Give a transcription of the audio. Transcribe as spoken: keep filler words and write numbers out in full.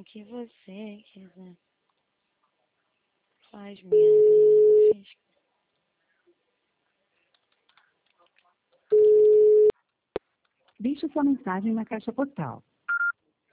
que você quiser. Faz minha vida. Fiz... Deixe sua mensagem na caixa postal